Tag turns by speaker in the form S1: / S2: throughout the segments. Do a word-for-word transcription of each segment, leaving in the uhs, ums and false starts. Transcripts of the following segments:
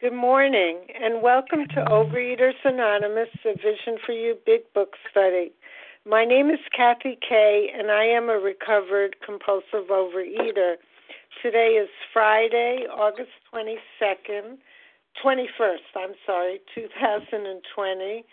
S1: Good morning, and welcome to Overeaters Anonymous, a Vision for You Big Book Study. My name is Kathy Kay, and I am a recovered compulsive overeater. Today is Friday, August twenty-second, twenty-first, I'm sorry, two thousand twenty.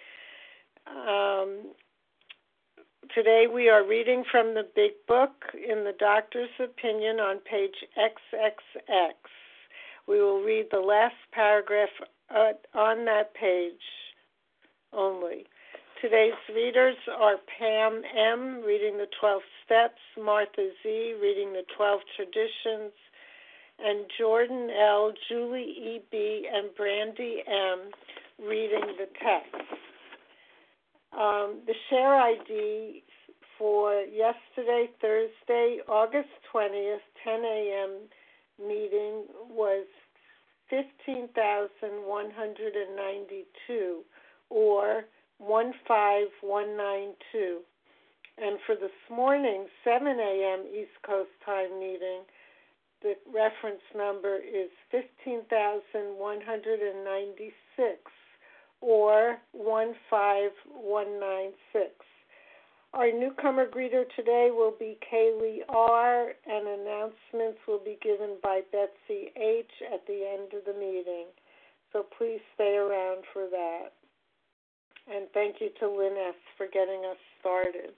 S1: Um, today we are reading from the Big Book in the Doctor's Opinion on page triple X. We will read the last paragraph uh, on that page only. Today's readers are Pam M., reading the twelve Steps, Martha Z., reading the twelve Traditions, and Jordan L., Julie E B., and Brandy M., reading the text. Um, the share I D for yesterday, Thursday, August twentieth, ten a.m. meeting was fifteen thousand one hundred ninety-two, or one five one nine two. And for this morning, seven a.m. East Coast time meeting, the reference number is fifteen thousand one hundred ninety-six, or one five one nine six. Our newcomer greeter today will be Kaylee R., and announcements will be given by Betsy H. at the end of the meeting. So please stay around for that. And thank you to Lynn S. for getting us started.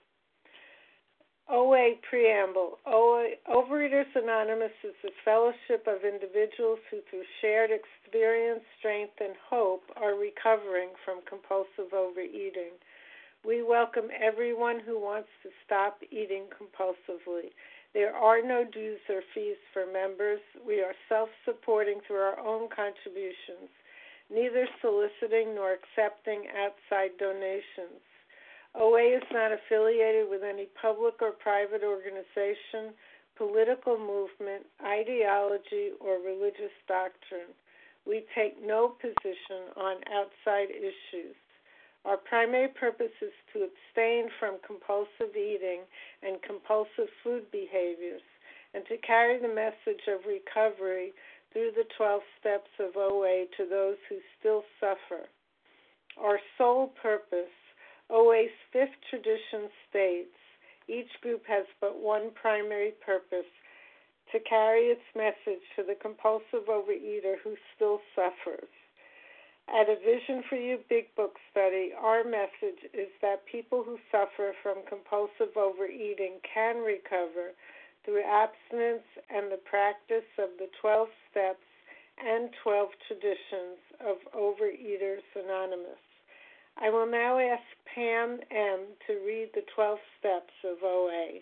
S1: O A Preamble. O A, Overeaters Anonymous is a fellowship of individuals who, through shared experience, strength, and hope, are recovering from compulsive overeating. We welcome everyone who wants to stop eating compulsively. There are no dues or fees for members. We are self-supporting through our own contributions, neither soliciting nor accepting outside donations. O A is not affiliated with any public or private organization, political movement, ideology, or religious doctrine. We take no position on outside issues. Our primary purpose is to abstain from compulsive eating and compulsive food behaviors, and to carry the message of recovery through the twelve steps of O A to those who still suffer. Our sole purpose, O A's fifth tradition states, each group has but one primary purpose, to carry its message to the compulsive overeater who still suffers. At a Vision for You Big Book Study, our message is that people who suffer from compulsive overeating can recover through abstinence and the practice of the twelve steps and twelve traditions of Overeaters Anonymous. I will now ask Pam M. to read the twelve steps of O A.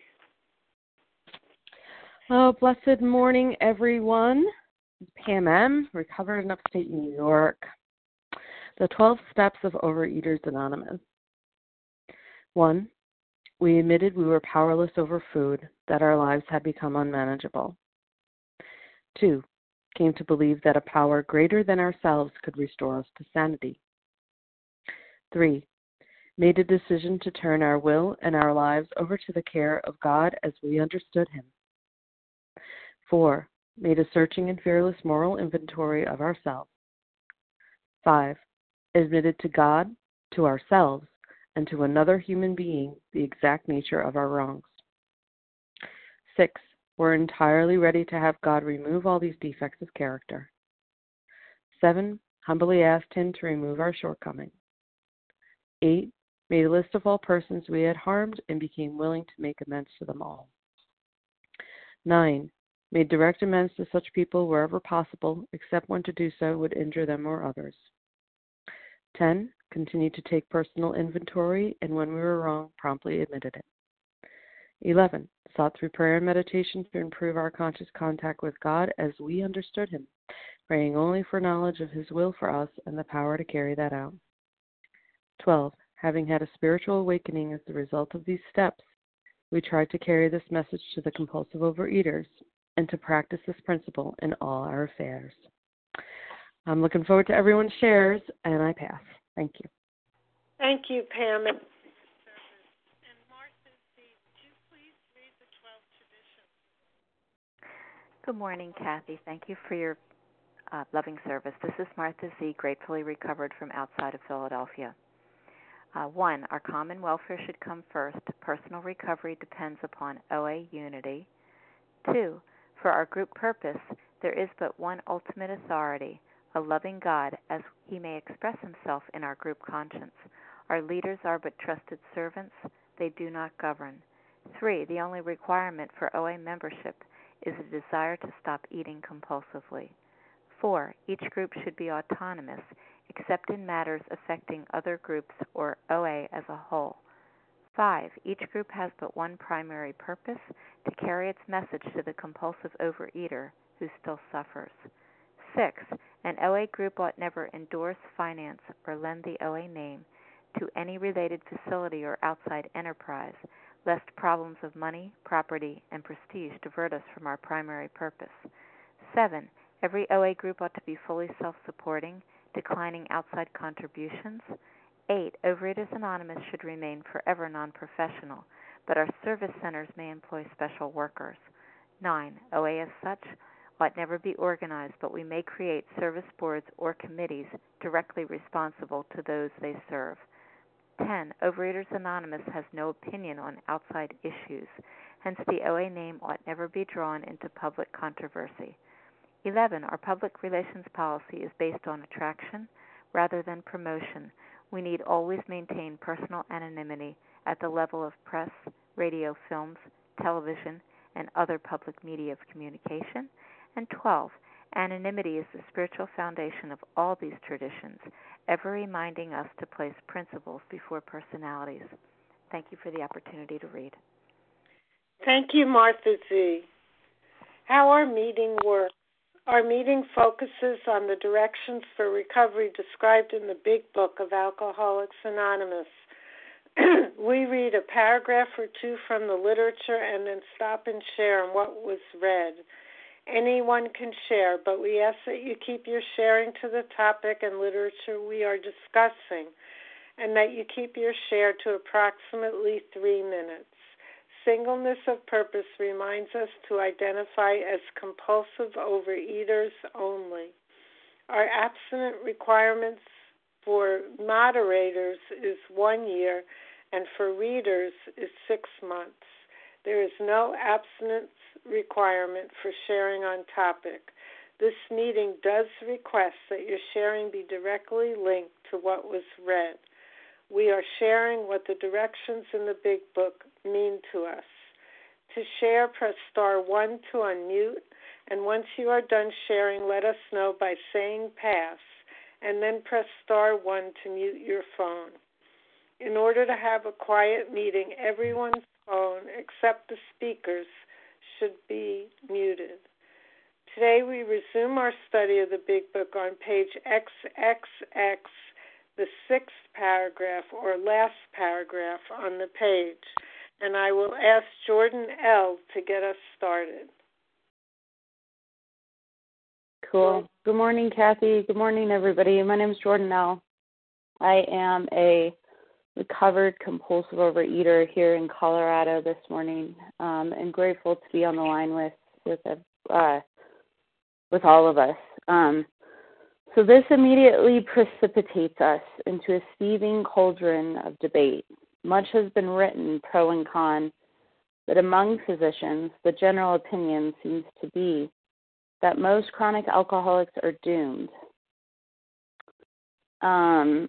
S2: Oh, blessed morning, everyone. Pam M., recovered in upstate New York. The twelve Steps of Overeaters Anonymous. One, we admitted we were powerless over food, that our lives had become unmanageable. Two, came to believe that a power greater than ourselves could restore us to sanity. Three, made a decision to turn our will and our lives over to the care of God as we understood Him. Four, made a searching and fearless moral inventory of ourselves. Five, admitted to God, to ourselves, and to another human being the exact nature of our wrongs. Six, we're entirely ready to have God remove all these defects of character. Seven, humbly asked Him to remove our shortcomings. Eight, made a list of all persons we had harmed and became willing to make amends to them all. Nine, made direct amends to such people wherever possible, except when to do so would injure them or others. Ten, continued to take personal inventory, and when we were wrong, promptly admitted it. Eleven, sought through prayer and meditation to improve our conscious contact with God as we understood Him, praying only for knowledge of His will for us and the power to carry that out. Twelve, having had a spiritual awakening as the result of these steps, we tried to carry this message to the compulsive overeaters and to practice this principle in all our affairs. I'm looking forward to everyone's shares, and I pass. Thank you.
S1: Thank you, Pam. And Martha, would you please read the twelve traditions?
S3: Good morning, Kathy. Thank you for your uh, loving service. This is Martha Z., gratefully recovered from outside of Philadelphia. Uh, one, our common welfare should come first. Personal recovery depends upon O A unity. Two, for our group purpose, there is but one ultimate authority, a loving God, as he may express himself in our group conscience. Our leaders are but trusted servants. They do not govern. Three, the only requirement for O A membership is a desire to stop eating compulsively. Four, each group should be autonomous, except in matters affecting other groups or O A as a whole. Five, each group has but one primary purpose, to carry its message to the compulsive overeater who still suffers. Six, an O A group ought never endorse, finance, or lend the O A name to any related facility or outside enterprise, lest problems of money, property, and prestige divert us from our primary purpose. Seven, every O A group ought to be fully self-supporting, declining outside contributions. Eight, Overeaters Anonymous should remain forever non-professional, but our service centers may employ special workers. Nine, O A as such ought never be organized, but we may create service boards or committees directly responsible to those they serve. Ten, Overeaters Anonymous has no opinion on outside issues, hence the O A name ought never be drawn into public controversy. Eleven, our public relations policy is based on attraction rather than promotion. We need always maintain personal anonymity at the level of press, radio, films, television, and other public media of communication. And twelve, anonymity is the spiritual foundation of all these traditions, ever reminding us to place principles before personalities. Thank you for the opportunity to read.
S1: Thank you, Martha Z. How our meeting works. Our meeting focuses on the directions for recovery described in the Big Book of Alcoholics Anonymous. We read a paragraph or two from the literature and then stop and share on what was read. Anyone can share, but we ask that you keep your sharing to the topic and literature we are discussing, and that you keep your share to approximately three minutes. Singleness of purpose reminds us to identify as compulsive overeaters only. Our abstinent requirements for moderators is one year, and for readers is six months. There is no abstinence requirement for sharing on topic. This meeting does request that your sharing be directly linked to what was read. We are sharing what the directions in the Big Book mean to us. To share, press star one to unmute, and once you are done sharing, let us know by saying pass, and then press star one to mute your phone. In order to have a quiet meeting, everyone's phone, except the speakers, should be muted. Today we resume our study of the Big Book on page triple X, the sixth paragraph or last paragraph on the page, and I will ask Jordan L. to get us started.
S2: Cool. Good morning, Kathy. Good morning, everybody. My name is Jordan L. I am a recovered compulsive overeater here in Colorado this morning, um, and grateful to be on the line with with uh, with all of us. Um, so this immediately precipitates us into a seething cauldron of debate. Much has been written, pro and con, but among physicians, the general opinion seems to be that most chronic alcoholics are doomed. Um,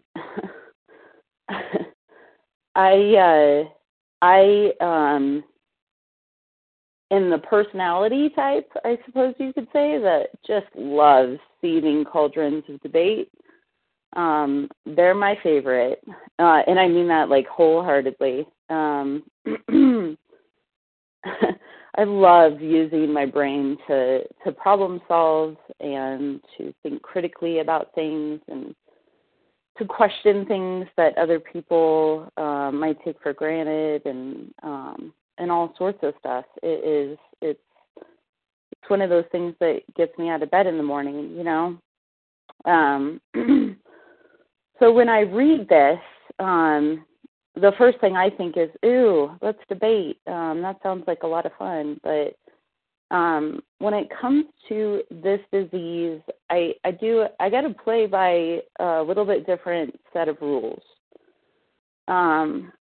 S2: I, uh, I, um, in the personality type, I suppose you could say, that just loves seething cauldrons of debate. Um, they're my favorite, uh, and I mean that like wholeheartedly. Um, I love using my brain to, to problem solve and to think critically about things and to question things that other people uh, might take for granted, and um, and all sorts of stuff. It is it's it's one of those things that gets me out of bed in the morning, you know. Um, so when I read this, um, the first thing I think is, ooh, let's debate. Um, that sounds like a lot of fun, but
S4: Um, when it comes to this disease, I, I do I got to play by a little bit different set of rules, um,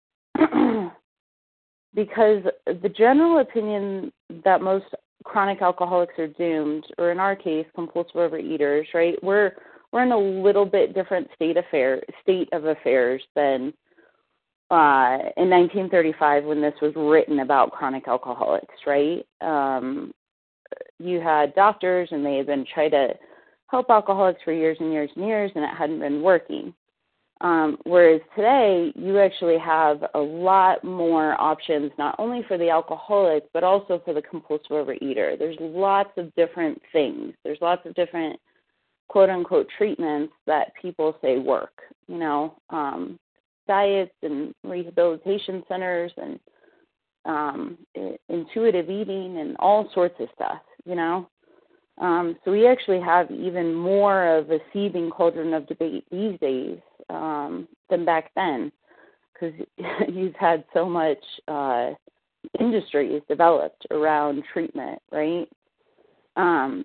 S4: because the general opinion that most chronic alcoholics are doomed, or in our case, compulsive overeaters, right? We're we're in a little bit different state affair state of affairs than uh, in nineteen thirty-five when this was written about chronic alcoholics, right? Um, you had doctors and they had been trying to help alcoholics for years and years and years, and it hadn't been working. Um, whereas today, you actually have a lot more options, not only for the alcoholic, but also for the compulsive overeater. There's lots of different things. There's lots of different quote-unquote treatments that people say work, you know, um, diets and rehabilitation centers and um, intuitive eating and all sorts of stuff, you know. Um, so we actually have even more of a seething cauldron of debate these days um, than back then, because you've had so much uh, industries developed around treatment, right? Um,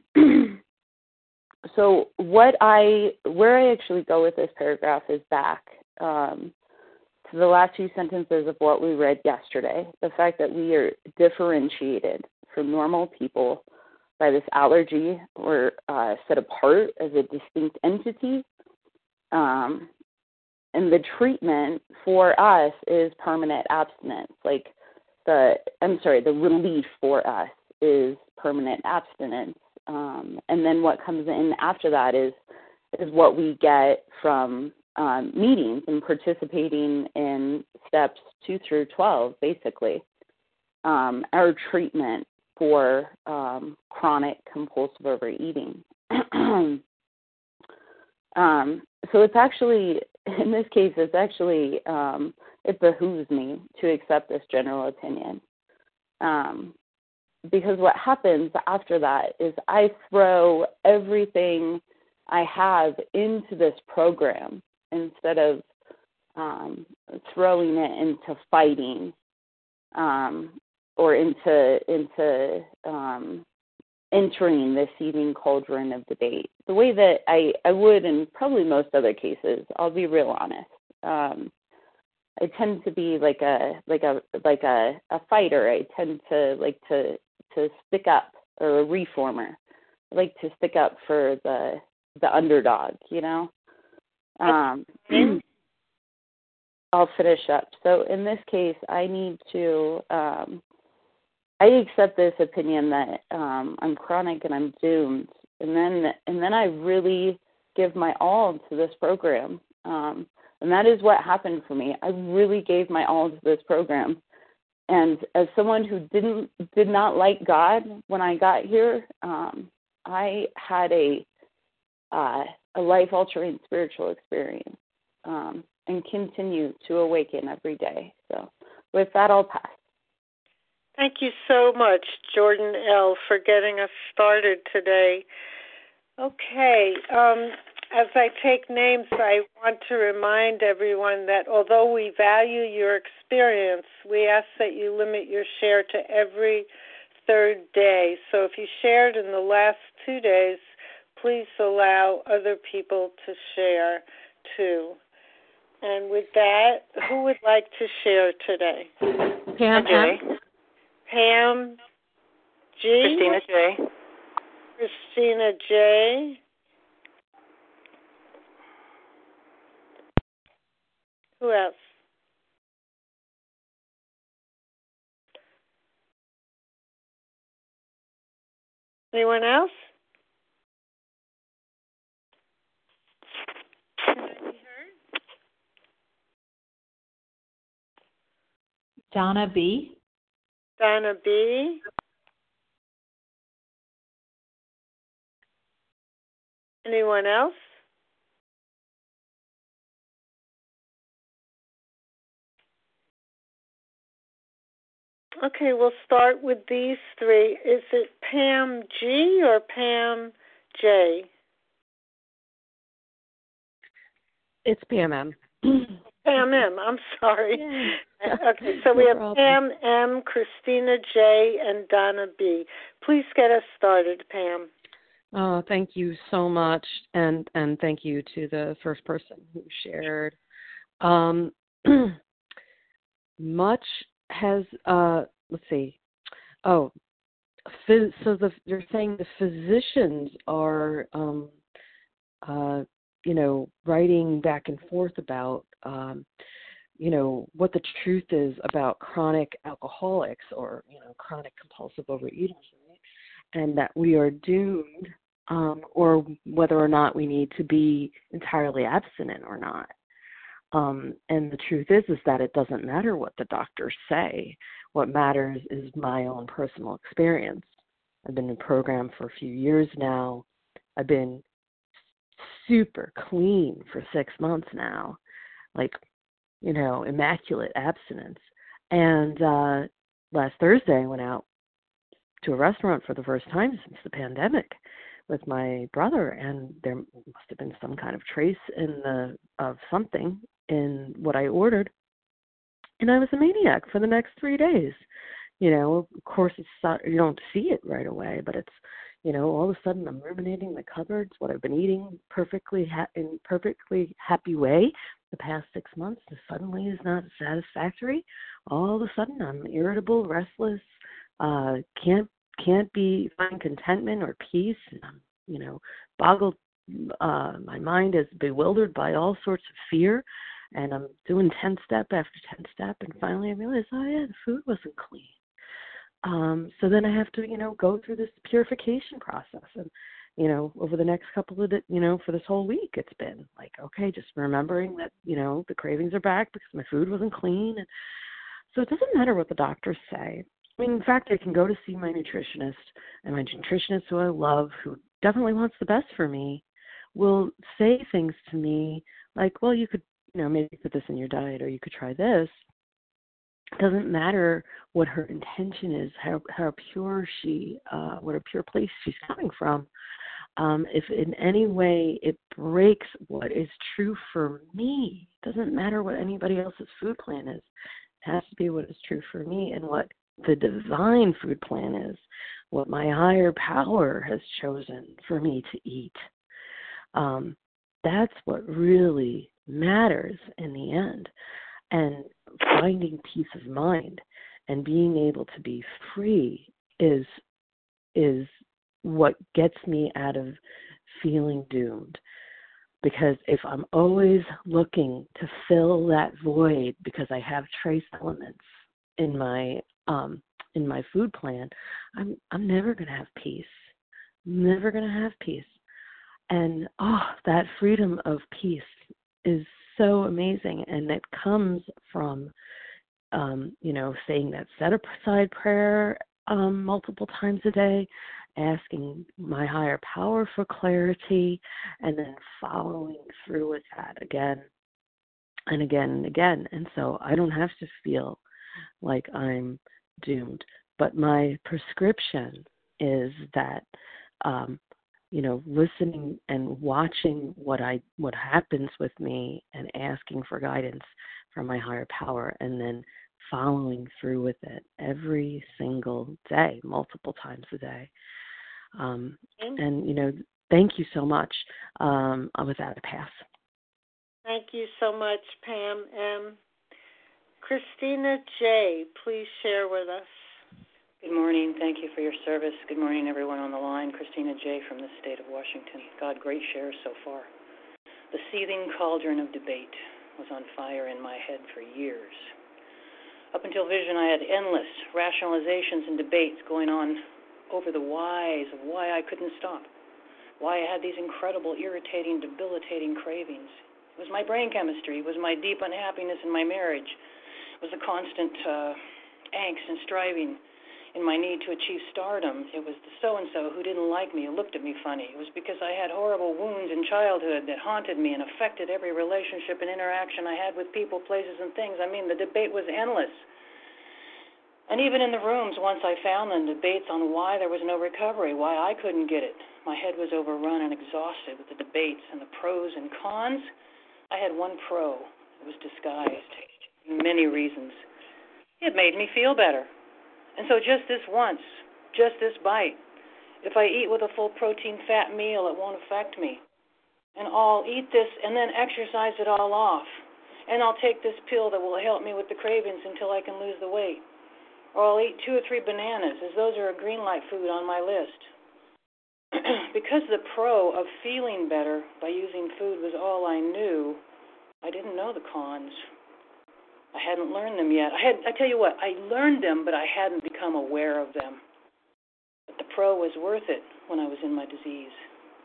S4: so what I, where I actually go with this paragraph is back um, to the last few sentences of what we read yesterday, the fact that we are differentiated from normal people by this allergy or uh, set apart as a distinct entity. Um, and the treatment for us is permanent abstinence. Like the, I'm sorry, the relief for us is permanent abstinence. Um, and then what comes in after that is is what we get from um, meetings and participating in steps two through twelve, basically. Um, our treatment for um, chronic compulsive overeating. um, so it's actually, in this case, it's actually, um, it behooves me to accept this general opinion. Um, because what happens after that is I throw everything I have into this program instead of um, throwing it into fighting um, or into into um, entering this seething cauldron of debate. The way that I, I would in probably most other cases, I'll be real honest. Um, I tend to be like a like a like a, a fighter. I tend to like to to stick up, or a reformer. I like to stick up for the the underdog, you know. Um, I'll finish up. So in this case, I need to. Um, I accept this opinion that um, I'm chronic and I'm doomed, and then and then I really give my all to this program, um, and that is what happened for me. I really gave my all to this program, and as someone who didn't did not like God when I got here, um, I had a uh, a life-altering spiritual experience, um, and continue to awaken every day. So, with that, I'll pass.
S1: Thank you so much, Jordan L., for getting us started today. Okay, um, as I take names, I want to remind everyone that although we value your experience, we ask that you limit your share to every third day. So if you shared in the last two days, please allow other people to share too. And with that, who would like to share today?
S2: Pam
S3: J.
S1: Pam G.
S3: Christina J.
S1: Christina J. Who else? Anyone else? Can I be heard?
S5: Donna B.
S1: Donna B. Anyone else? Okay, we'll start with these three. Is it Pam G or Pam J?
S2: It's Pam M.
S1: Pam M. I'm sorry.
S2: Yeah.
S1: Okay, so
S2: No
S1: we have
S2: problem.
S1: Pam M., Christina J., and Donna B. Please get us started, Pam.
S2: Oh, thank you so much, and and thank you to the first person who shared. Um, much has uh, let's see. Oh, phys- so the you're saying the physicians are um, uh, you know writing back and forth about um, you know what the truth is about chronic alcoholics or you know chronic compulsive overeaters, right? And that we are doomed. Um, or whether or not we need to be entirely abstinent or not. Um, and the truth is, is that it doesn't matter what the doctors say. What matters is my own personal experience. I've been in program for a few years now. I've been super clean for six months now, like, you know, immaculate abstinence. And uh, last Thursday, I went out to a restaurant for the first time since the pandemic with my brother, and there must have been some kind of trace in the of something in what I ordered, and I was a maniac for the next three days. You know, of course, it's not, you don't see it right away, but it's, you know, all of a sudden I'm ruminating the cupboards, what I've been eating perfectly ha- in perfectly happy way the past six months, and suddenly is not satisfactory. All of a sudden I'm irritable, restless, uh, can't can't be find contentment or peace. I'm, you know, boggled. Uh, my mind is bewildered by all sorts of fear, and I'm doing ten step after ten step, and finally I realized, oh yeah, the food wasn't clean. Um, so then I have to, you know, go through this purification process, and you know, over the next couple of, you know, for this whole week, it's been like, okay, just remembering that, you know, the cravings are back because my food wasn't clean, and so it doesn't matter what the doctors say. I mean, in fact, I can go to see my nutritionist, and my nutritionist, who I love, who definitely wants the best for me, will say things to me like, well, you could, you know, maybe put this in your diet, or you could try this. It doesn't matter what her intention is, how how pure she, uh, what a pure place she's coming from. Um, if in any way it breaks what is true for me, it doesn't matter what anybody else's food plan is. It has to be what is true for me and what the divine food plan is, what my higher power has chosen for me to eat. Um, that's what really matters in the end. And finding peace of mind and being able to be free is is what gets me out of feeling doomed. Because if I'm always looking to fill that void because I have trace elements in my um, in my food plan, I'm I'm never going to have peace. Never going to have peace. And oh, that freedom of peace is so amazing, and it comes from um, you know saying that set aside prayer um, multiple times a day, asking my higher power for clarity, and then following through with that again and again and again. And so I don't have to feel like I'm doomed. But my prescription is that, um, you know, listening and watching what I what happens with me and asking for guidance from my higher power, and then following through with it every single day, multiple times a day. Um, and, you know, thank you so much. Um, with that, I pass.
S1: Thank you so much, Pam M. Christina J., please share with us.
S5: Good morning. Thank you for your service. Good morning, everyone on the line. Christina J. from the state of Washington. God, great shares so far. The seething cauldron of debate was on fire in my head for years. Up until Vision, I had endless rationalizations and debates going on over the whys of why I couldn't stop, why I had these incredible, irritating, debilitating cravings. It was my brain chemistry. It was my deep unhappiness in my marriage. It was the constant uh, angst and striving in my need to achieve stardom. It was the so-and-so who didn't like me, who looked at me funny. It was because I had horrible wounds in childhood that haunted me and affected every relationship and interaction I had with people, places, and things. I mean, the debate was endless. And even in the rooms, once I found them, debates on why there was no recovery, why I couldn't get it. My head was overrun and exhausted with the debates and the pros and cons. I had one pro. It It was disguised for many reasons. It made me feel better. And so just this once, just this bite, if I eat with a full protein fat meal, it won't affect me. And I'll eat this and then exercise it all off. And I'll take this pill that will help me with the cravings until I can lose the weight. Or I'll eat two or three bananas, as those are a green light food on my list. Because the pro of feeling better by using food was all I knew, I didn't know the cons. I hadn't learned them yet. I had I tell you what, I learned them, but I hadn't become aware of them. But the pro was worth it when I was in my disease.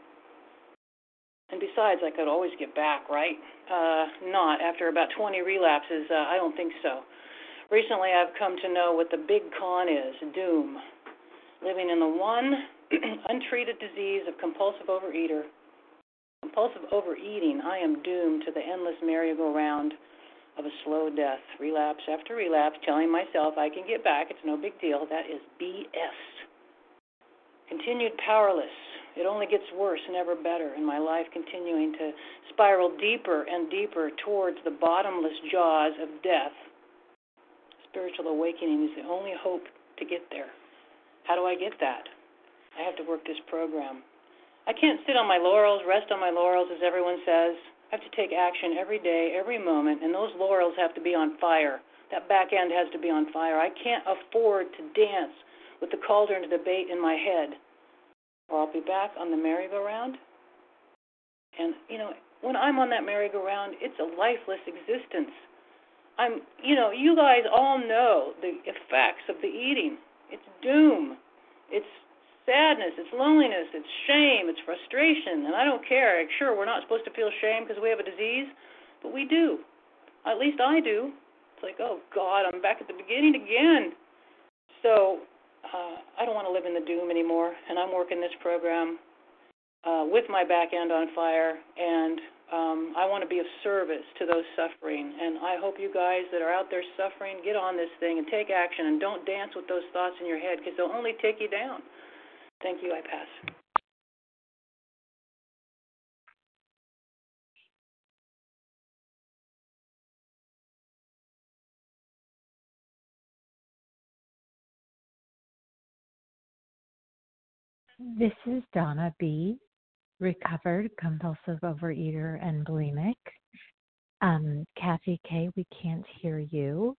S5: And besides, I could always get back, right? Uh, not. After about twenty relapses, uh, I don't think so. Recently, I've come to know what the big con is, doom. Living in the one untreated disease of compulsive overeater. Compulsive overeating, I am doomed to the endless merry-go-round of a slow death, relapse after relapse, telling myself I can get back, it's no big deal. That is B S. Continued powerless. It only gets worse, never better, and my life continuing to spiral deeper and deeper towards the bottomless jaws of death. Spiritual awakening is the only hope to get there. How do I get that? I have to work this program. I can't sit on my laurels, rest on my laurels, as everyone says. I have to take action every day, every moment, and those laurels have to be on fire. That back end has to be on fire. I can't afford to dance with the cauldron of debate in my head, or I'll be back on the merry-go-round. And, you know, when I'm on that merry-go-round, it's a lifeless existence. I'm, you know, you guys all know the effects of the eating. It's doom. It's sadness. It's loneliness. It's shame. It's frustration. And I don't care. Sure, we're not supposed to feel shame because we have a disease, but we do. At least I do. It's like, oh, God, I'm back at the beginning again. So uh, I don't want to live in the doom anymore, and I'm working this program uh, with my back end on fire, and Um, I want to be of service to those suffering, and I hope you guys that are out there suffering get on this thing and take action and don't dance with those thoughts in your head because they'll only take you down. Thank you. I pass.
S6: This is Donna B., recovered compulsive overeater and bulimic. Um, Kathy K., we can't hear you.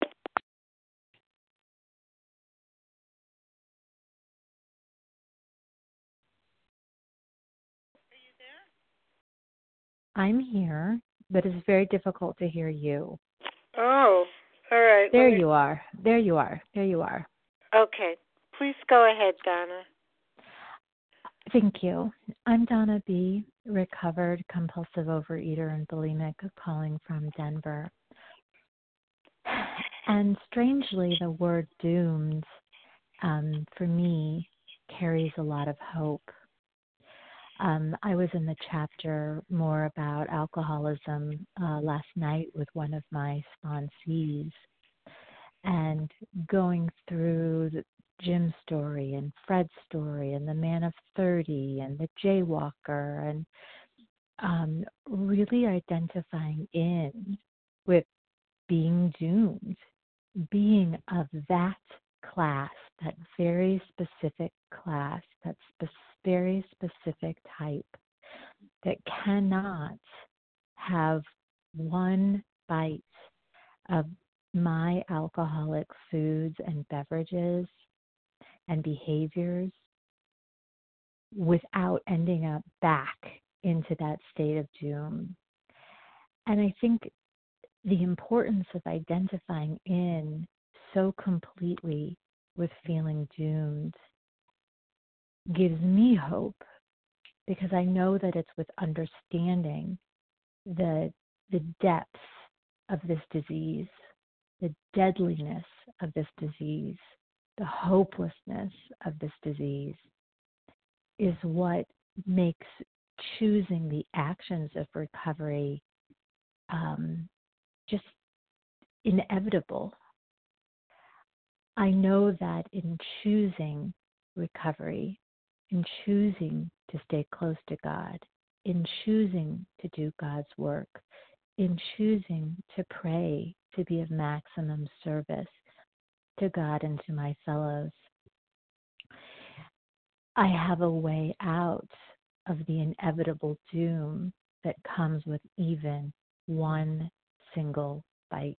S1: Are you there?
S6: I'm here, but it's very difficult to hear you.
S1: Oh, all right.
S6: There
S1: me...
S6: you are. There you are. There you are.
S1: Okay. Please go ahead, Donna.
S6: Thank you. I'm Donna B., recovered compulsive overeater and bulimic, calling from Denver. And strangely, the word doomed, um, for me, carries a lot of hope. Um, I was in the chapter more about alcoholism uh, last night with one of my sponsees, and going through the Jim's story and Fred's story and the man of thirty and the jaywalker, and um, really identifying in with being doomed, being of that class, that very specific class, that spe- very specific type that cannot have one bite of my alcoholic foods and beverages and behaviors without ending up back into that state of doom. And I think the importance of identifying in so completely with feeling doomed gives me hope, because I know that it's with understanding the the depths of this disease, the deadliness of this disease, the hopelessness of this disease is what makes choosing the actions of recovery um, just inevitable. I know that in choosing recovery, in choosing to stay close to God, in choosing to do God's work, in choosing to pray to be of maximum service to God and to my fellows, I have a way out of the inevitable doom that comes with even one single bite.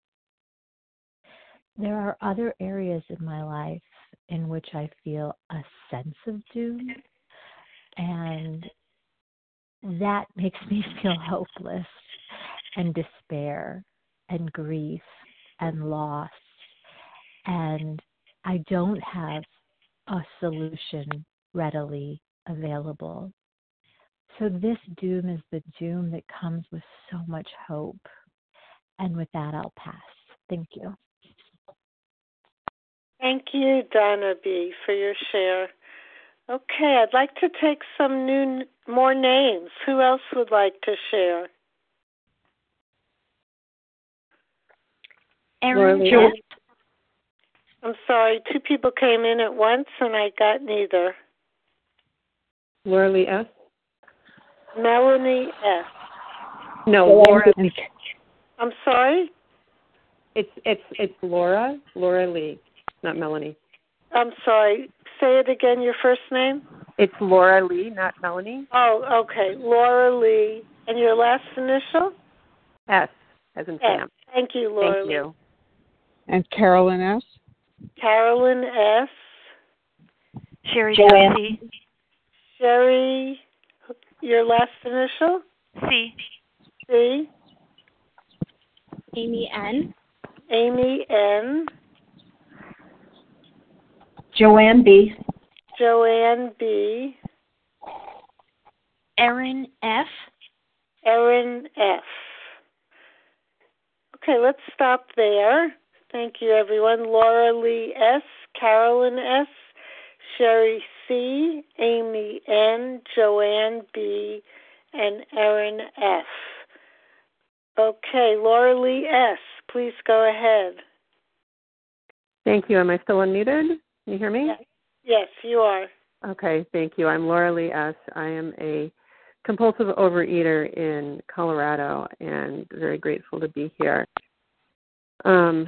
S6: There are other areas in my life in which I feel a sense of doom, and that makes me feel hopeless and despair and grief and loss, and I don't have a solution readily available. So this doom is the doom that comes with so much hope. And with that, I'll pass. Thank you.
S1: Thank you, Donna B., for your share. Okay, I'd like to take some new, more names. Who else would like to share?
S7: Erin
S1: F. I'm sorry, two people came in at once and I got neither.
S7: Laura Lee S.
S1: Melanie S.
S7: No, Laura.
S1: I'm sorry?
S7: It's it's it's Laura, Laura Lee, not Melanie.
S1: I'm sorry. Say it again, your first name?
S7: It's Laura Lee, not Melanie.
S1: Oh, okay. Laura Lee. And your last initial?
S7: S, as in Sam.
S1: S. Thank you, Laura
S7: Thank you.
S8: And Carolyn S.
S1: Carolyn S.
S9: Sherry Joanne.
S1: Sherry, your last initial?
S9: C.
S1: C.
S10: Amy N.
S1: Amy N.
S10: Joanne B.
S1: Joanne B.
S10: Erin F.
S1: Erin F. Okay, let's stop there. Thank you, everyone. Laura Lee S., Carolyn S., Sherry C., Amy N., Joanne B., and Erin F. Okay, Laura Lee S., please go ahead.
S7: Thank you. Am I still unmuted? Can you hear me?
S1: Yes, yes you are.
S7: Okay, thank you. I'm Laura Lee S. I am a compulsive overeater in Colorado and very grateful to be here. Um,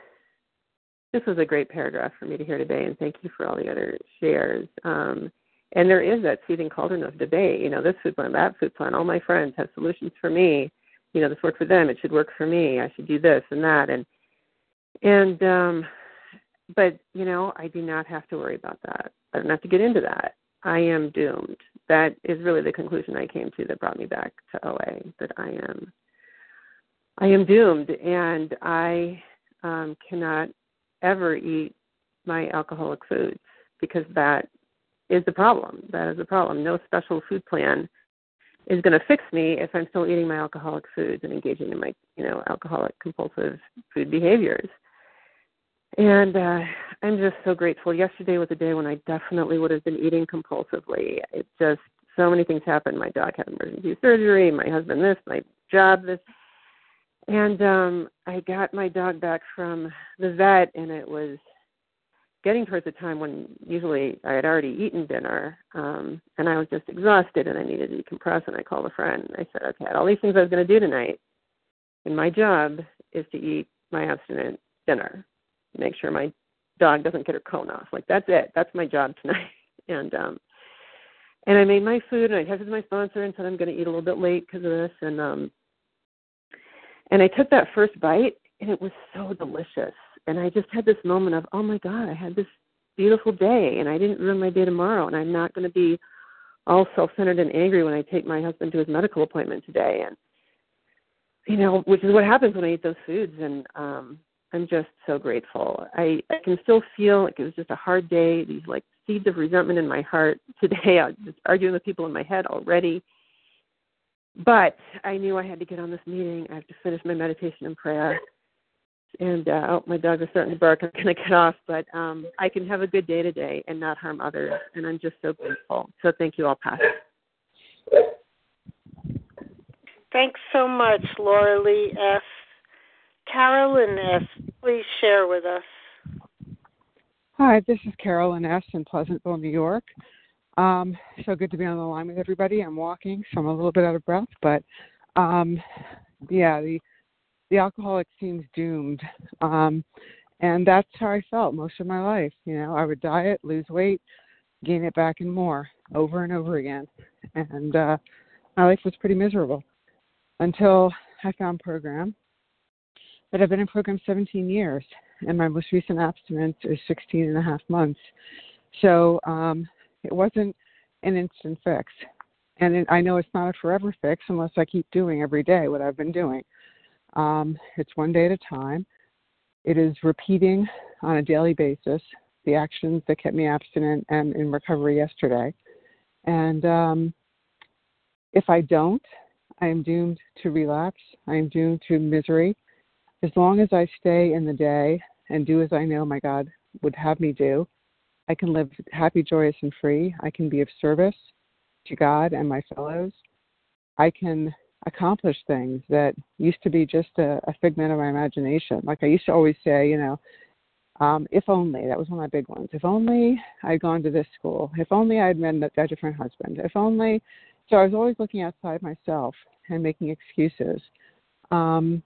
S7: this was a great paragraph for me to hear today, and thank you for all the other shares. Um, and there is that seething cauldron of debate. You know, this food plan, that food plan, all my friends have solutions for me. You know, this worked for them, it should work for me. I should do this and that. And, and um, but, you know, I do not have to worry about that. I don't have to get into that. I am doomed. That is really the conclusion I came to that brought me back to O A, that I am I am doomed, and I um, cannot ever eat my alcoholic foods because that is the problem. That is the problem. No special food plan is going to fix me if I'm still eating my alcoholic foods and engaging in my, you know, alcoholic compulsive food behaviors. And uh, I'm just so grateful. Yesterday was a day when I definitely would have been eating compulsively. It just, so many things happened. My dog had emergency surgery, my husband this, my job this. And um, I got my dog back from the vet, and it was getting towards the time when usually I had already eaten dinner, um, and I was just exhausted, and I needed to decompress, and I called a friend, and I said, okay, I had all these things I was going to do tonight, and my job is to eat my abstinent dinner, make sure my dog doesn't get her cone off. Like, that's it. That's my job tonight. And um, and I made my food, and I texted my sponsor and said I'm going to eat a little bit late because of this, and um, and I took that first bite, and it was so delicious. And I just had this moment of, oh, my God, I had this beautiful day, and I didn't ruin my day tomorrow, and I'm not going to be all self-centered and angry when I take my husband to his medical appointment today. And, you know, which is what happens when I eat those foods. And um, I'm just so grateful. I, I can still feel like it was just a hard day, these, like, seeds of resentment in my heart today. I was just arguing with people in my head already. But I knew I had to get on this meeting. I have to finish my meditation and prayer. And, uh, oh, my dog is starting to bark. I'm going to get off. But um, I can have a good day today and not harm others. And I'm just so grateful. So thank you all, Pat.
S1: Thanks so much, Laura Lee S. Carolyn S., please share with us.
S8: Hi, this is Carolyn S. in Pleasantville, New York. Um, so good to be on the line with everybody. I'm walking, so I'm a little bit out of breath. But um, yeah, the the alcoholic seems doomed. Um, and that's how I felt most of my life. You know, I would diet, lose weight, gain it back and more over and over again. And uh, my life was pretty miserable until I found program. But I've been in program seventeen years, and my most recent abstinence is sixteen and a half months. So um, it wasn't an instant fix. And it, I know it's not a forever fix unless I keep doing every day what I've been doing. Um, it's one day at a time. It is repeating on a daily basis the actions that kept me abstinent and in recovery yesterday. And um, if I don't, I am doomed to relapse. I am doomed to misery. As long as I stay in the day and do as I know my God would have me do, I can live happy, joyous, and free. I can be of service to God and my fellows. I can accomplish things that used to be just a, a figment of my imagination. Like I used to always say, you know, um, if only, that was one of my big ones. If only I'd gone to this school. If only I'd met a different husband. If only. So I was always looking outside myself and making excuses. Um,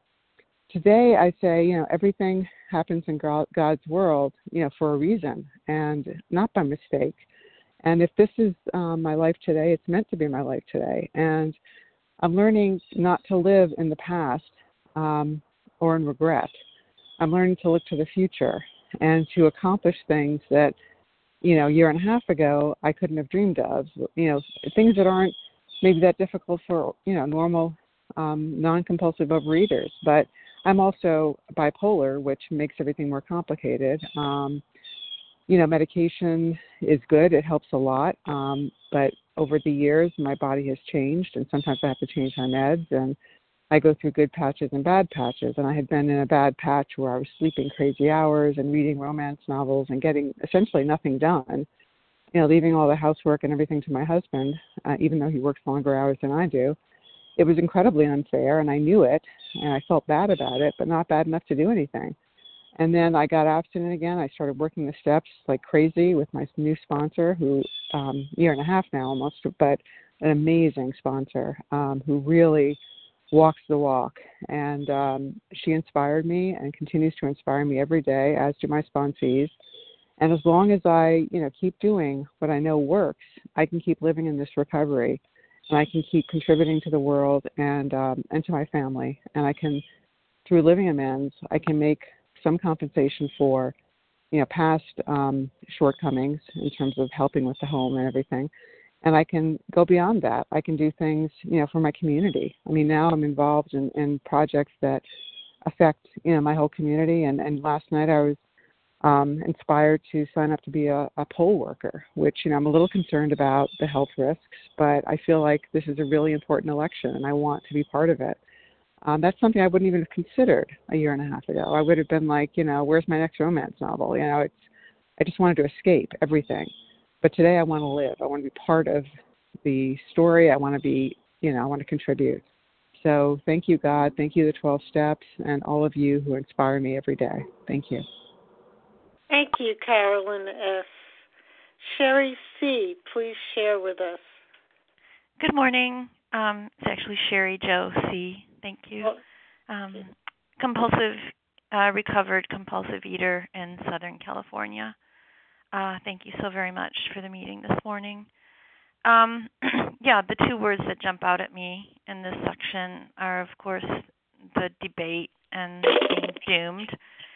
S8: today I say, you know, everything happens in God's world, you know, for a reason and not by mistake. And if this is um, my life today, it's meant to be my life today. And I'm learning not to live in the past um, or in regret. I'm learning to look to the future and to accomplish things that, you know, a year and a half ago I couldn't have dreamed of. You know, things that aren't maybe that difficult for, you know, normal um, non-compulsive overeaters. But I'm also bipolar, which makes everything more complicated. Um, you know, medication is good. It helps a lot. Um, but over the years, my body has changed, and sometimes I have to change my meds, and I go through good patches and bad patches. And I had been in a bad patch where I was sleeping crazy hours and reading romance novels and getting essentially nothing done, you know, leaving all the housework and everything to my husband, uh, even though he works longer hours than I do. It was incredibly unfair, and I knew it, and I felt bad about it, but not bad enough to do anything. And then I got abstinent again. I started working the steps like crazy with my new sponsor, who um, year and a half now almost, but an amazing sponsor um, who really walks the walk. And um, she inspired me and continues to inspire me every day, as do my sponsees. And as long as I, you know, keep doing what I know works, I can keep living in this recovery, and I can keep contributing to the world and um, and to my family. And I can, through living amends, I can make some compensation for, you know, past um, shortcomings in terms of helping with the home and everything. And I can go beyond that. I can do things, you know, for my community. I mean, now I'm involved in, in projects that affect, you know, my whole community. And, and last night I was um, inspired to sign up to be a, a poll worker, which, you know, I'm a little concerned about the health risks, but I feel like this is a really important election and I want to be part of it. Um, that's something I wouldn't even have considered a year and a half ago. I would have been like, you know, where's my next romance novel? You know, it's, I just wanted to escape everything. But today I want to live. I want to be part of the story. I want to be, you know, I want to contribute. So thank you, God. Thank you, the twelve Steps, and all of you who inspire me every day. Thank you.
S1: Thank you, Carolyn S. Sherry C., please share with us.
S9: Good morning. Um, it's actually Sherry Joe C. Thank you. Um, compulsive, uh, recovered compulsive eater in Southern California. Uh, thank you so very much for the meeting this morning. Um, yeah, the two words that jump out at me in this section are, of course, the debate and being doomed.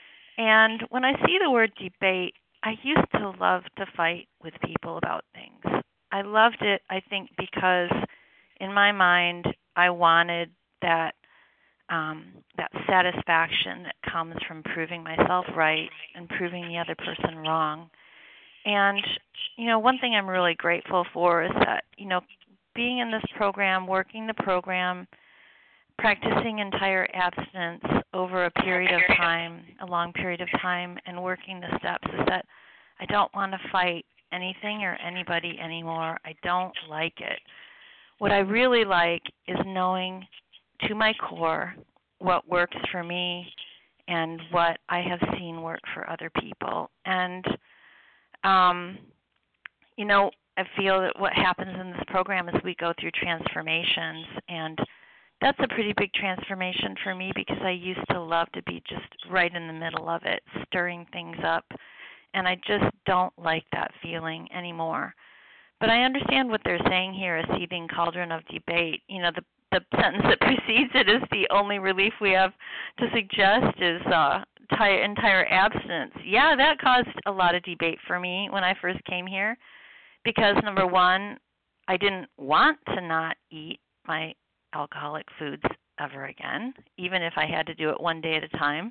S9: And when I see the word debate, I used to love to fight with people about things. I loved it, I think, because in my mind, I wanted that um, that satisfaction that comes from proving myself right and proving the other person wrong. And, you know, one thing I'm really grateful for is that, you know, being in this program, working the program, practicing entire abstinence over a period of time, a long period of time, and working the steps is that I don't want to fight anything or anybody anymore. I don't like it. What I really like is knowing to my core what works for me and what I have seen work for other people. And, um, you know, I feel that what happens in this program is we go through transformations, and that's a pretty big transformation for me because I used to love to be just right in the middle of it, stirring things up, and I just don't like that feeling anymore. But I understand what they're saying here, a seething cauldron of debate. You know, the the sentence that precedes it is the only relief we have to suggest is uh, entire, entire abstinence. Yeah, that caused a lot of debate for me when I first came here because, number one, I didn't want to not eat my alcoholic foods ever again, even if I had to do it one day at a time.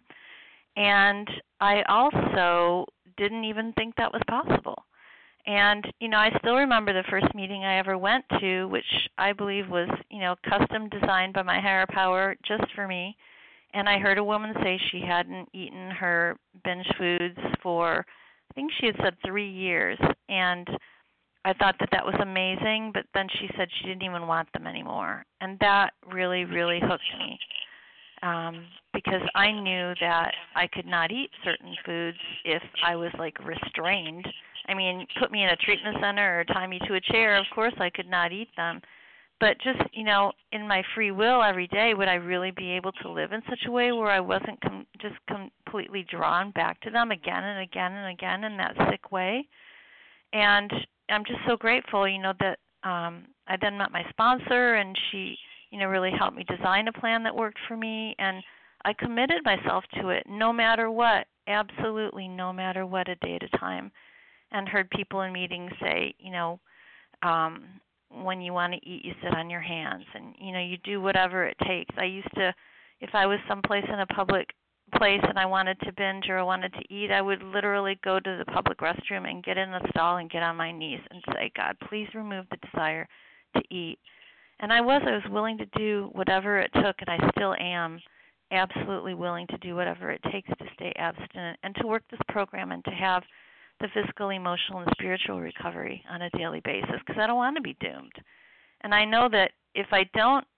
S9: And I also didn't even think that was possible. And, you know, I still remember the first meeting I ever went to, which I believe was, you know, custom designed by my higher power just for me. And I heard a woman say she hadn't eaten her binge foods for, I think she had said three years. And I thought that that was amazing, but then she said she didn't even want them anymore. And that really, really hooked me. Um, because I knew that I could not eat certain foods if I was, like, restrained. I mean, put me in a treatment center or tie me to a chair, of course I could not eat them. But just, you know, in my free will every day, would I really be able to live in such a way where I wasn't com- just completely drawn back to them again and again and again in that sick way? And I'm just so grateful, you know, that um, I then met my sponsor, and she, you know, really helped me design a plan that worked for me, and I committed myself to it no matter what, absolutely no matter what, a day at a time. And heard people in meetings say, you know, um, when you want to eat, you sit on your hands, and, you know, you do whatever it takes. I used to, if I was someplace in a public place and I wanted to binge or I wanted to eat, I would literally go to the public restroom and get in the stall and get on my knees and say, God, please remove the desire to eat. And I was, I was willing to do whatever it took, and I still am absolutely willing to do whatever it takes to stay abstinent and to work this program and to have the physical, emotional, and spiritual recovery on a daily basis, because I don't want to be doomed. And I know that if I don't,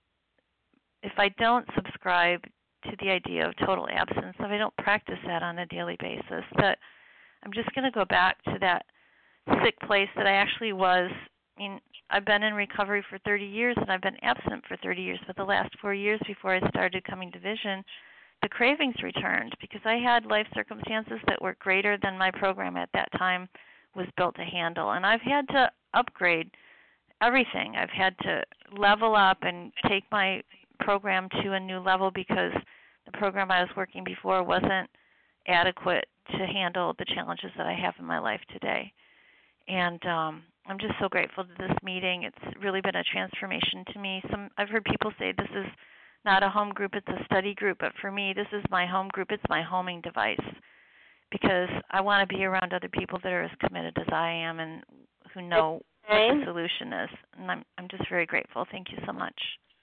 S9: if I don't subscribe to the idea of total abstinence, if I don't practice that on a daily basis, that I'm just going to go back to that sick place that I actually was. I mean, I've been in recovery for thirty years, and I've been abstinent for thirty years, but the last four years before I started coming to Vision, the cravings returned because I had life circumstances that were greater than my program at that time was built to handle. And I've had to upgrade everything. I've had to level up and take my program to a new level because the program I was working before wasn't adequate to handle the challenges that I have in my life today. And um, I'm just so grateful to this meeting. It's really been a transformation to me. Some I've heard people say this is not a home group, it's a study group, but for me, this is my home group. It's my homing device because I want to be around other people that are as committed as I am and who know what the solution is. And I'm I'm just very grateful. Thank you so much.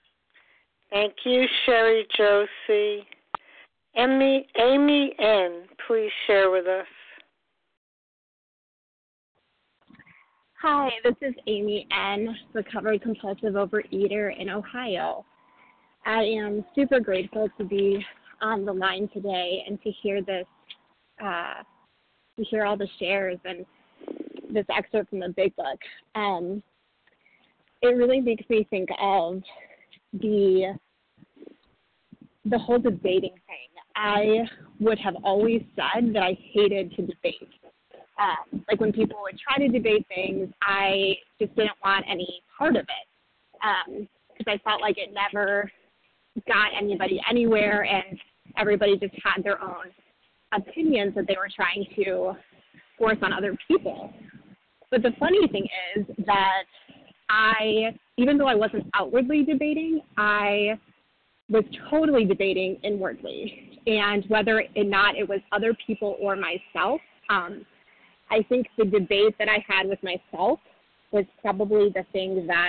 S1: Thank you, Sherry Josie. Amy, Amy N., please share with us.
S11: Hi, this is Amy N., recovered compulsive overeater in Ohio. I am super grateful to be on the line today and to hear this, uh, to hear all the shares and this excerpt from the Big Book. Um, it really makes me think of the the whole debating thing. I would have always said that I hated to debate. Um, like when people would try to debate things, I just didn't want any part of it because um, I felt like it never got anybody anywhere, and everybody just had their own opinions that they were trying to force on other people. But the funny thing is that I, even though I wasn't outwardly debating, I was totally debating inwardly. And whether or not it was other people or myself, um, I think the debate that I had with myself was probably the thing that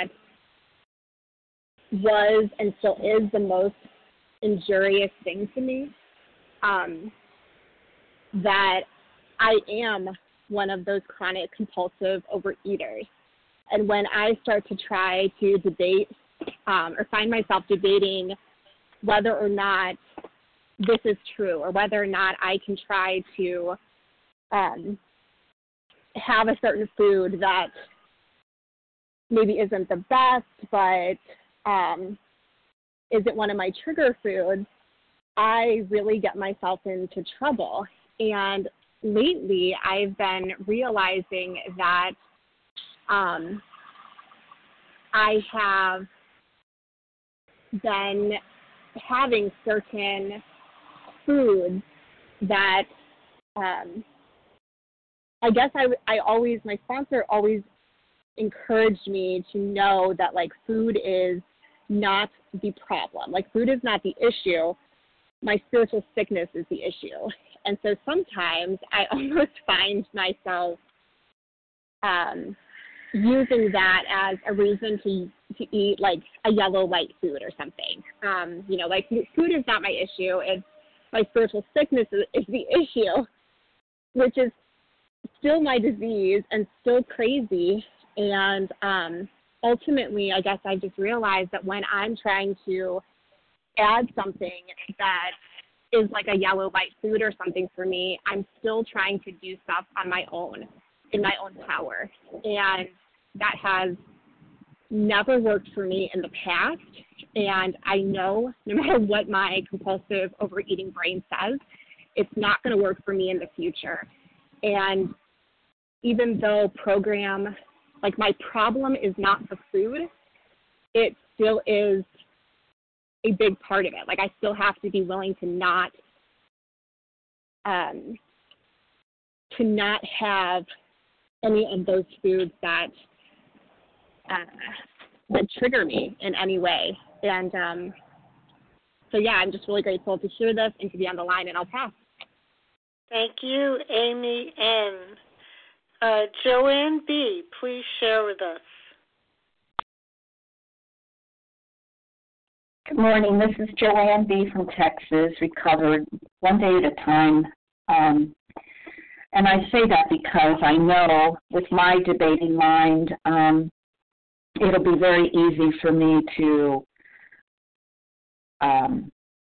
S11: was and still is the most injurious thing to me, um, that I am one of those chronic compulsive overeaters. And when I start to try to debate um, or find myself debating whether or not this is true or whether or not I can try to um, have a certain food that maybe isn't the best, but um, isn't one of my trigger foods, I really get myself into trouble. And lately, I've been realizing that um, I have been having certain foods that um, I guess I, I always, my sponsor always encouraged me to know that, like, food is not the problem. Like, food is not the issue. My spiritual sickness is the issue. And so sometimes I almost find myself um, using that as a reason to to eat, like, a yellow light food or something. Um, you know, like, food is not my issue. It's my spiritual sickness is, is the issue, which is still my disease and still crazy. And um, ultimately, I guess I just realized that when I'm trying to add something that is like a yellow light food or something for me, I'm still trying to do stuff on my own, in my own power. And that has never worked for me in the past. And I know no matter what my compulsive overeating brain says, it's not going to work for me in the future. And even though program, like, my problem is not the food, it still is a big part of it. Like, I still have to be willing to not, um, to not have any of those foods that, uh, that trigger me in any way. And um, so, yeah, I'm just really grateful to hear this and to be on the line, and I'll pass.
S1: Thank you, Amy N. Uh, Joanne B., please share with us.
S10: Good morning. This is Joanne B. from Texas, recovered one day at a time. Um, and I say that because I know with my debating mind, um, it'll be very easy for me to um,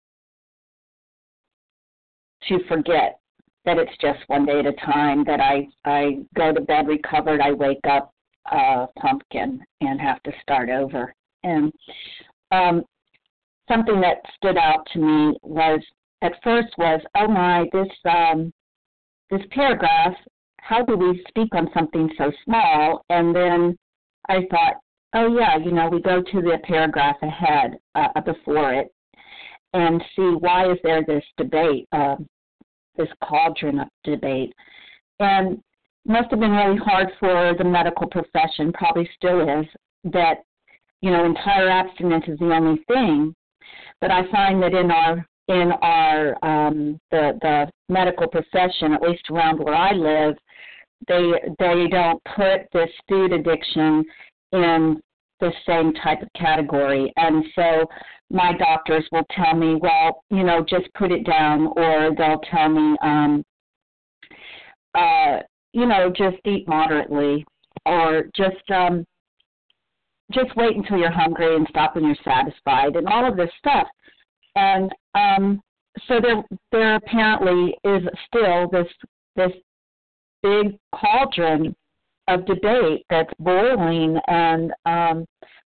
S10: to forget that it's just one day at a time, that I, I go to bed recovered, I wake up uh, pumpkin and have to start over. And um, something that stood out to me was, at first was, oh my, this um, this paragraph, how do we speak on something so small? And then I thought, oh yeah, you know, we go to the paragraph ahead, uh, before it, and see why is there this debate, uh, this cauldron of debate. And it must have been really hard for the medical profession, probably still is, that, you know, entire abstinence is the only thing. But I find that in our in our um, the the medical profession, at least around where I live, they they don't put this food addiction in the same type of category. And so my doctors will tell me, well, you know, just put it down, or they'll tell me, um, uh, you know, just eat moderately, or just um, just wait until you're hungry and stop when you're satisfied, and all of this stuff. And um, so there, there apparently is still this this big cauldron of debate that's boiling, and um,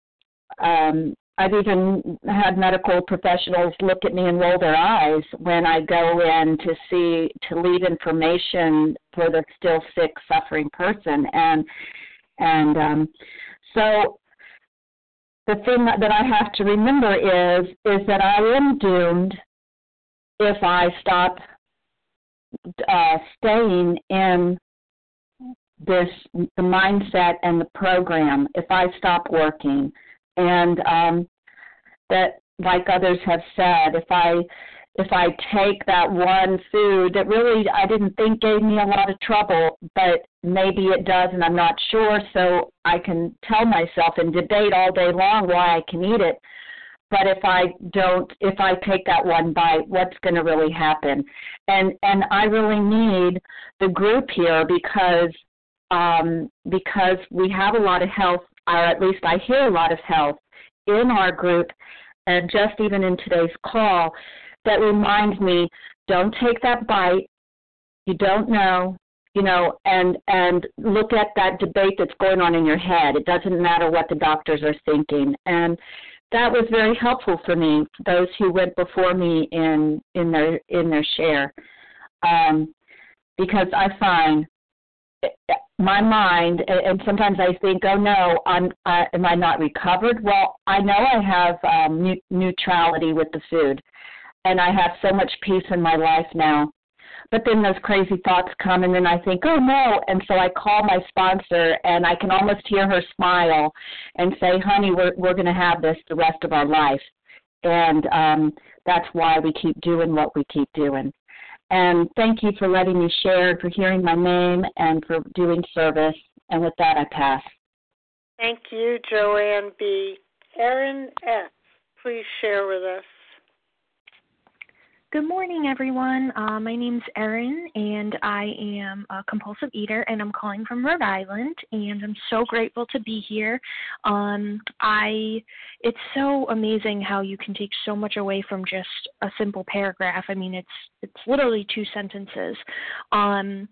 S10: um, I've even had medical professionals look at me and roll their eyes when I go in to see to leave information for the still sick, suffering person, and and um, so. The thing that I have to remember is is that I am doomed if I stop uh, staying in this the mindset and the program. If I stop working, and um, that, like others have said, if I if I take that one food that really I didn't think gave me a lot of trouble, but maybe it does, and I'm not sure, so I can tell myself and debate all day long why I can eat it. But if I don't, if I take that one bite, what's going to really happen? And and I really need the group here because um, because we have a lot of health, or at least I hear a lot of health in our group, and just even in today's call, that reminds me, don't take that bite. You don't know, you know, and and look at that debate that's going on in your head. It doesn't matter what the doctors are thinking. And that was very helpful for me, those who went before me in, in their in their share, um, because I find my mind, and sometimes I think, oh no, I'm, uh, am I not recovered? Well, I know I have um, neutrality with the food, and I have so much peace in my life now. But then those crazy thoughts come, and then I think, oh no, and so I call my sponsor, and I can almost hear her smile and say, honey, we're we're going to have this the rest of our life, and um, that's why we keep doing what we keep doing. And thank you for letting me share, for hearing my name, and for doing service. And with that, I pass.
S1: Thank you, Joanne B. Erin F., please share with us.
S12: Good morning, everyone. Uh, my name's Erin, and I am a compulsive eater, and I'm calling from Rhode Island, and I'm so grateful to be here. Um, I, it's so amazing how you can take so much away from just a simple paragraph. I mean, it's it's literally two sentences. Um,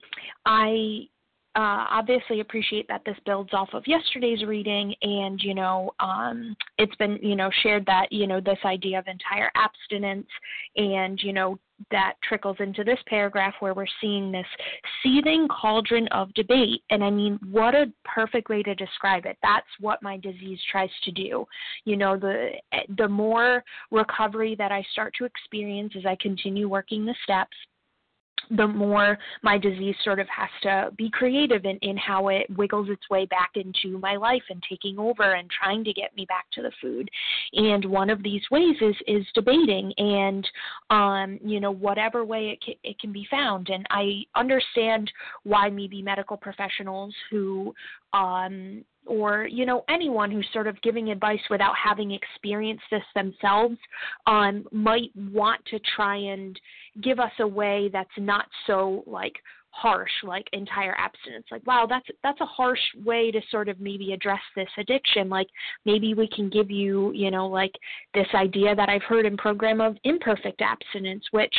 S12: I Uh, obviously appreciate that this builds off of yesterday's reading, and, you know, um, it's been, you know, shared that, you know, this idea of entire abstinence, and, you know, that trickles into this paragraph where we're seeing this seething cauldron of debate. And I mean, what a perfect way to describe it. That's what my disease tries to do. You know, the the more recovery that I start to experience as I continue working the steps, the more my disease sort of has to be creative in, in how it wiggles its way back into my life and taking over and trying to get me back to the food. And one of these ways is, is debating, and, um, you know, whatever way it can, it can be found. And I understand why maybe medical professionals who, um, or, you know, anyone who's sort of giving advice without having experienced this themselves um, might want to try and give us a way that's not so, like, harsh, like entire abstinence. Like, wow, that's that's a harsh way to sort of maybe address this addiction. Like, maybe we can give you, you know, like this idea that I've heard in program of imperfect abstinence, which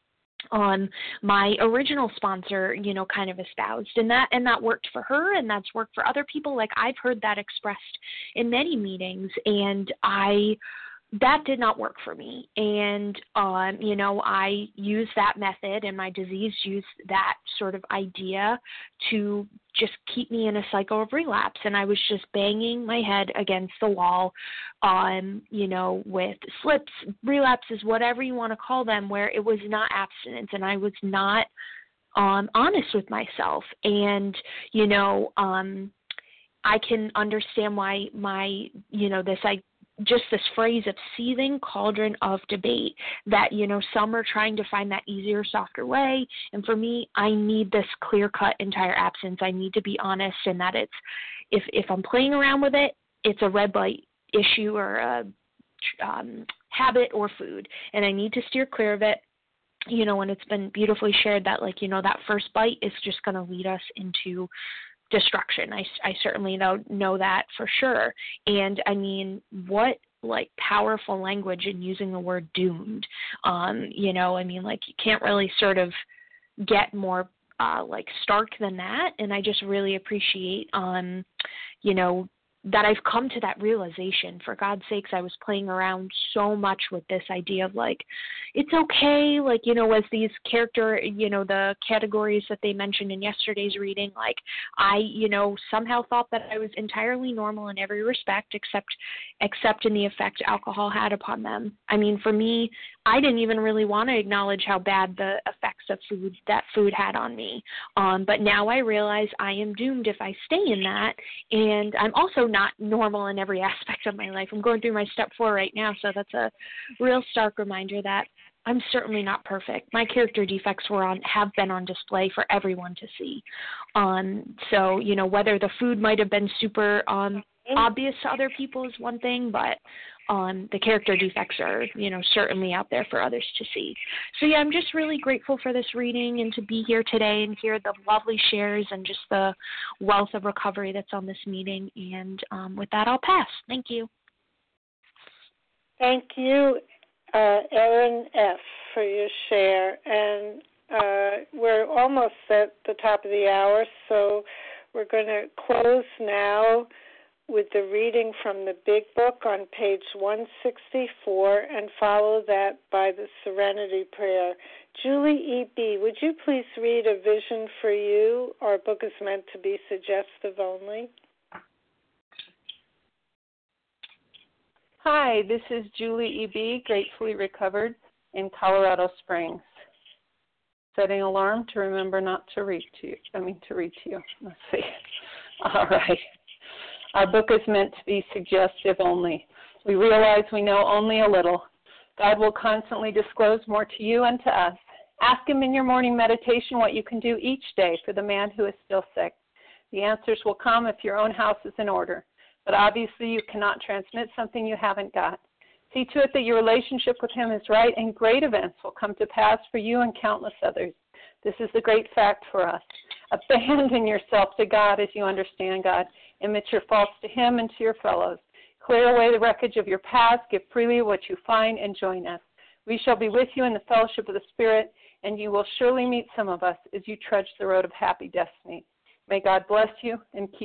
S12: on my original sponsor, you know, kind of espoused, and that and that worked for her, and that's worked for other people. Like, I've heard that expressed in many meetings, and I that did not work for me. And, um, you know, I used that method, and my disease used that sort of idea to just keep me in a cycle of relapse. And I was just banging my head against the wall, um, you know, with slips, relapses, whatever you want to call them, where it was not abstinence, and I was not um, honest with myself. And, you know, um, I can understand why my, you know, this, I, just this phrase of seething cauldron of debate, that, you know, some are trying to find that easier, softer way. And for me, I need this clear-cut entire absence. I need to be honest, and that it's, if, if I'm playing around with it, it's a red light issue or a um, habit or food, and I need to steer clear of it. You know, and it's been beautifully shared that, like, you know, that first bite is just going to lead us into destruction. I, I certainly know, know that for sure. And I mean, what like powerful language in using the word doomed. Um, you know, I mean, like, you can't really sort of get more uh, like stark than that. And I just really appreciate, um, you know, that I've come to that realization. For God's sakes, I was playing around so much with this idea of, like, it's okay, like, you know, as these character, you know, the categories that they mentioned in yesterday's reading, like, I, you know, somehow thought that I was entirely normal in every respect except except in the effect alcohol had upon them. I mean, for me, I didn't even really want to acknowledge how bad the effects of food, that food had on me. Um, but now I realize I am doomed if I stay in that, and I'm also not normal in every aspect of my life. I'm going through my step four right now, so that's a real stark reminder that I'm certainly not perfect. My character defects were on have been on display for everyone to see. Um, so, you know, whether the food might have been super um, obvious to other people is one thing, but um, the character defects are, you know, certainly out there for others to see. So, yeah, I'm just really grateful for this reading and to be here today and hear the lovely shares and just the wealth of recovery that's on this meeting. And um, with that, I'll pass. Thank you.
S1: Thank you, uh, Erin F., for your share. And uh, we're almost at the top of the hour, so we're going to close now. with the reading from the Big Book on page one sixty-four and follow that by the Serenity Prayer. Julie E B, would you please read A Vision for You? Our book is meant to be suggestive only.
S13: Hi, this is Julie E B, gratefully recovered in Colorado Springs. Setting alarm to remember not to read to you. I mean to read to you. Let's see. All right. Our book is meant to be suggestive only. We realize we know only a little. God will constantly disclose more to you and to us. Ask him in your morning meditation what you can do each day for the man who is still sick. The answers will come if your own house is in order. But obviously you cannot transmit something you haven't got. See to it that your relationship with him is right, and great events will come to pass for you and countless others. This is the great fact for us. Abandon yourself to God as you understand God. Admit your faults to him and to your fellows. Clear away the wreckage of your past. Give freely what you find and join us. We shall be with you in the fellowship of the Spirit, and you will surely meet some of us as you trudge the road of happy destiny. May God bless you and keep